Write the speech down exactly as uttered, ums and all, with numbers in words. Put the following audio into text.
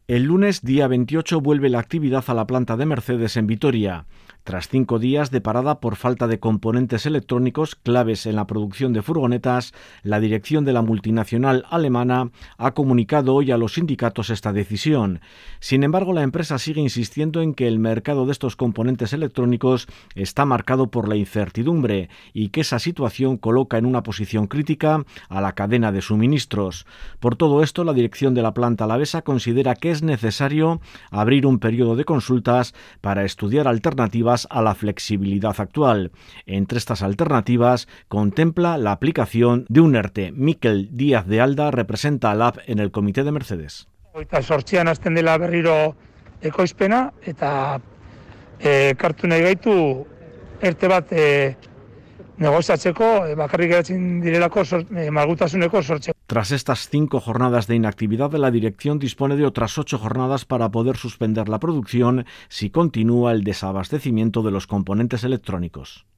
El lunes, día veintiocho, vuelve la actividad a la planta de Mercedes en Vitoria. Tras cinco días de parada por falta de componentes electrónicos claves en la producción de furgonetas, la dirección de la multinacional alemana ha comunicado hoy a los sindicatos esta decisión. Sin embargo, la empresa sigue insistiendo en que el mercado de estos componentes electrónicos está marcado por la incertidumbre y que esa situación coloca en una posición crítica a la cadena de suministros. Por todo esto, la dirección de la planta alavesa considera que es necesario abrir un periodo de consultas para estudiar alternativas a la flexibilidad actual. Entre estas alternativas contempla la aplicación de un ERTE. Mikel Díaz de Alda representa a L A B en el comité de Mercedes. Eta sortzian hasten dela berriro ekoizpena eta e, kartu nahi gaitu ERTE bat e, negoziatzeko e, bakarrik geratzen direlako sor, e, malgutasuneko sortzeko. Tras estas cinco jornadas de inactividad, la dirección dispone de otras ocho jornadas para poder suspender la producción si continúa el desabastecimiento de los componentes electrónicos.